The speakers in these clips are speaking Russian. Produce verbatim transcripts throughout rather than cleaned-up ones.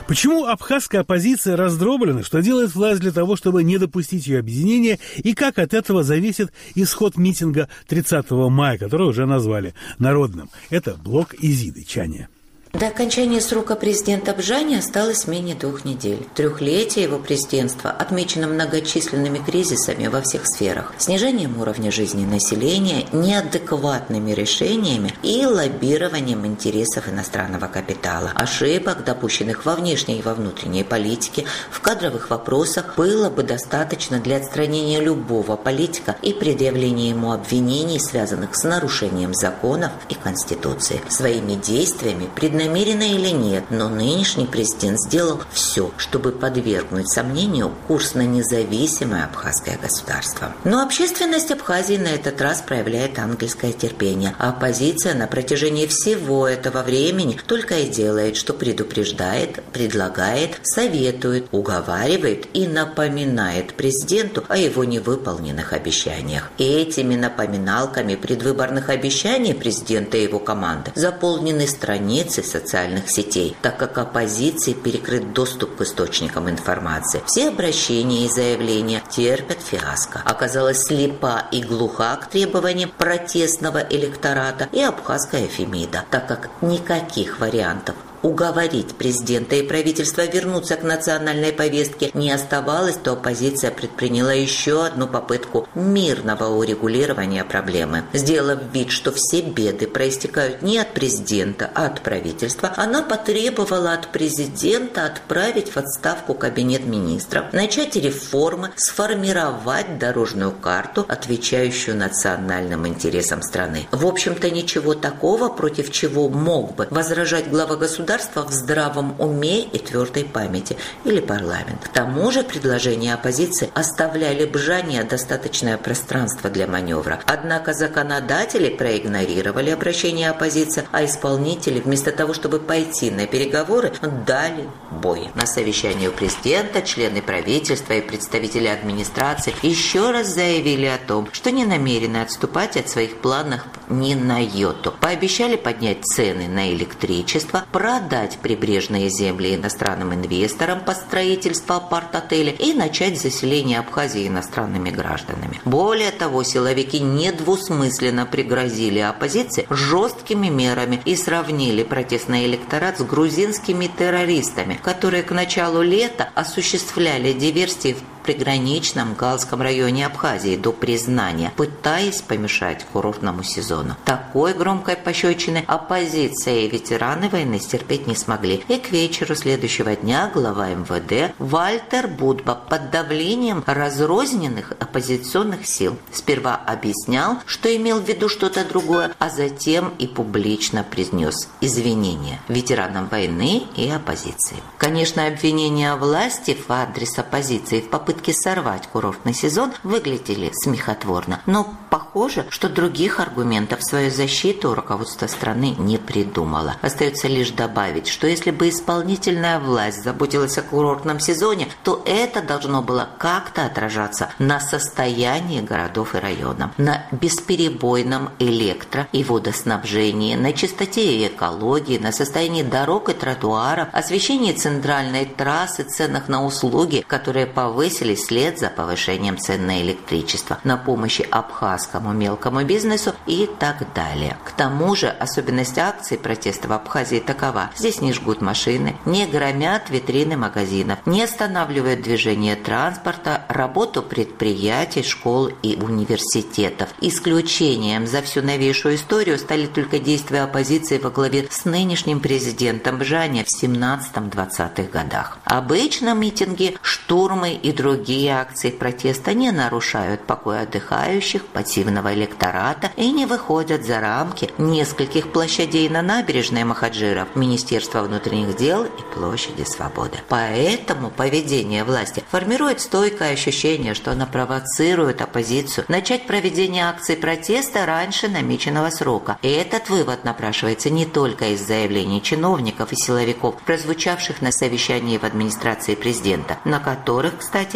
Почему абхазская оппозиция раздроблена, что делает власть для того, чтобы не допустить ее объединения, и как от этого зависит исход митинга тридцатого мая, который уже назвали народным? Это блог Изиды Чаня. До окончания срока президента Бжани осталось менее двух недель. Трехлетие его президентства отмечено многочисленными кризисами во всех сферах. Снижением уровня жизни населения, неадекватными решениями и лоббированием интересов иностранного капитала. Ошибок, допущенных во внешней и во внутренней политике, в кадровых вопросах было бы достаточно для отстранения любого политика и предъявления ему обвинений, связанных с нарушением законов и Конституции. Своими действиями преднамеренно намеренно или нет, но нынешний президент сделал все, чтобы подвергнуть сомнению курс на независимое абхазское государство. Но общественность Абхазии на этот раз проявляет ангельское терпение, а оппозиция на протяжении всего этого времени только и делает, что предупреждает, предлагает, советует, уговаривает и напоминает президенту о его невыполненных обещаниях. И этими напоминалками предвыборных обещаний президента и его команды заполнены страницы социальных сетей, так как оппозиции перекрыт доступ к источникам информации. Все обращения и заявления терпят фиаско. Оказалась слепа и глуха к требованиям протестного электората и абхазская Фемида, так как никаких вариантов уговорить президента и правительство вернуться к национальной повестке не оставалось, то оппозиция предприняла еще одну попытку мирного урегулирования проблемы. Сделав вид, что все беды проистекают не от президента, а от правительства, она потребовала от президента отправить в отставку кабинет министров, начать реформы, сформировать дорожную карту, отвечающую национальным интересам страны. В общем-то, ничего такого, против чего мог бы возражать глава государства в здравом уме и твердой памяти или парламент. К тому же предложения оппозиции оставляли Бжане достаточное пространство для маневра. Однако законодатели проигнорировали обращение оппозиции, а исполнители вместо того, чтобы пойти на переговоры, дали бой. На совещании у президента члены правительства и представители администрации еще раз заявили о том, что не намерены отступать от своих планов ни на йоту. Пообещали поднять цены на электричество, продать прибрежные земли иностранным инвесторам под строительство апарт-отеля и начать заселение Абхазии иностранными гражданами. Более того, силовики недвусмысленно пригрозили оппозиции жесткими мерами и сравнили протестный электорат с грузинскими террористами, которые к началу лета осуществляли диверсии в приграничном Галском районе Абхазии до признания, пытаясь помешать курортному сезону. Такой громкой пощечины оппозиция и ветераны войны стерпеть не смогли. И к вечеру следующего дня глава эм вэ дэ Вальтер Будба под давлением разрозненных оппозиционных сил сперва объяснял, что имел в виду что-то другое, а затем и публично произнес извинения ветеранам войны и оппозиции. Конечно, обвинения власти в адрес оппозиции в попытке сорвать курортный сезон выглядели смехотворно, но похоже, что других аргументов в свою защиту руководство страны не придумало. Остается лишь добавить, что если бы исполнительная власть заботилась о курортном сезоне, то это должно было как-то отражаться на состоянии городов и районов, на бесперебойном электро- и водоснабжении, на чистоте и экологии, на состоянии дорог и тротуаров, освещении центральной трассы, ценах на услуги, которые повысили вслед за повышением цен на электричество, на помощи абхазскому мелкому бизнесу и так далее. К тому же особенность акций протеста в Абхазии такова: здесь не жгут машины, не громят витрины магазинов, не останавливают движение транспорта, работу предприятий, школ и университетов. Исключением за всю новейшую историю стали только действия оппозиции во главе с нынешним президентом Бжани в семнадцатом-двадцатых годах. Обычно митинги, штурмы и другие Другие акции протеста не нарушают покоя отдыхающих, пассивного электората и не выходят за рамки нескольких площадей на набережной Махаджиров, Министерства внутренних дел и Площади Свободы. Поэтому поведение власти формирует стойкое ощущение, что она провоцирует оппозицию начать проведение акций протеста раньше намеченного срока. И этот вывод напрашивается не только из заявлений чиновников и силовиков, прозвучавших на совещании в администрации президента, на которых, кстати,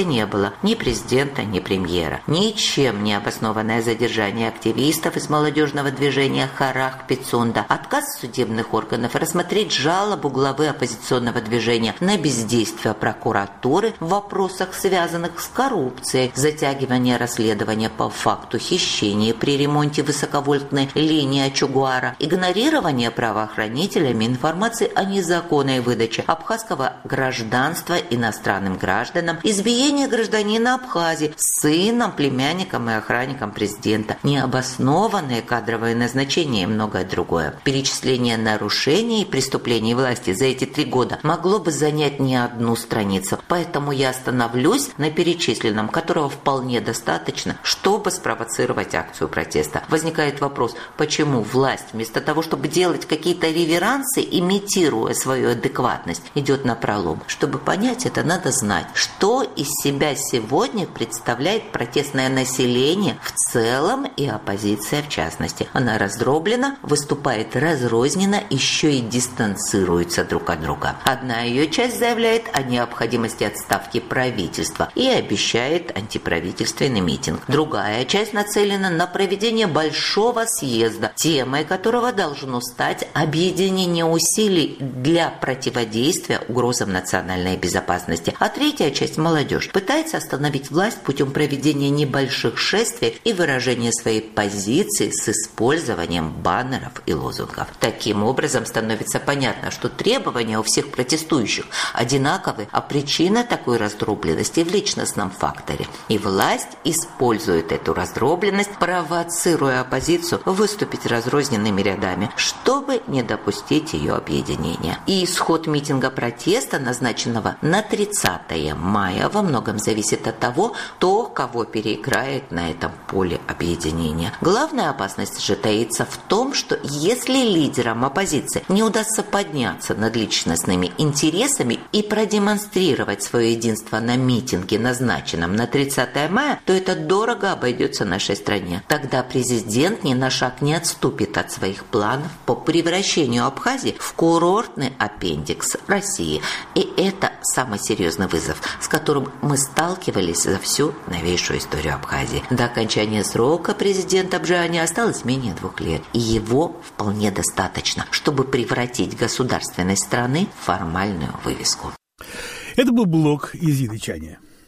власти не было ни президента, ни премьера. Ничем не обоснованное задержание активистов из молодежного движения Харах Пицунда, отказ судебных органов рассмотреть жалобу главы оппозиционного движения на бездействие прокуратуры в вопросах, связанных с коррупцией, затягивание расследования по факту хищения при ремонте высоковольтной линии Ачугуара, игнорирование правоохранителями информации о незаконной выдаче абхазского гражданства иностранным гражданам, избиение гражданина Абхазии, сыном, племянником и охранником президента, необоснованные кадровые назначения и многое другое. Перечисление нарушений и преступлений власти за эти три года могло бы занять не одну страницу, поэтому я остановлюсь на перечисленном, которого вполне достаточно, чтобы спровоцировать акцию протеста. Возникает вопрос, почему власть вместо того, чтобы делать какие-то реверансы, имитируя свою адекватность, идет на пролом. Чтобы понять это, надо знать, что из себя сегодня представляет протестное население в целом и оппозиция в частности. Она раздроблена, выступает разрозненно, еще и дистанцируется друг от друга. Одна ее часть заявляет о необходимости отставки правительства и обещает антиправительственный митинг. Другая часть нацелена на проведение большого съезда, темой которого должно стать объединение усилий для противодействия угрозам национальной безопасности. А третья часть, молодежь, пытается остановить власть путем проведения небольших шествий и выражения своей позиции с использованием баннеров и лозунгов. Таким образом, становится понятно, что требования у всех протестующих одинаковы, а причина такой раздробленности в личностном факторе. И власть использует эту раздробленность, провоцируя оппозицию выступить разрозненными рядами, чтобы не допустить ее объединения. И исход митинга протеста, назначенного на тридцатое мая, во многом зависит от того, кто кого переиграет на этом поле объединения. Главная опасность же таится в том, что если лидерам оппозиции не удастся подняться над личностными интересами и продемонстрировать свое единство на митинге, назначенном на тридцатое мая, то это дорого обойдется нашей стране. Тогда президент ни на шаг не отступит от своих планов по превращению Абхазии в курортный аппендикс России. И это самый серьезный вызов, с которым мы сталкивались за всю новейшую историю Абхазии. До окончания срока президента Абжани осталось менее двух лет, и его вполне достаточно, чтобы превратить государственность страны в формальную вывеску. Это был блог из Ядычания.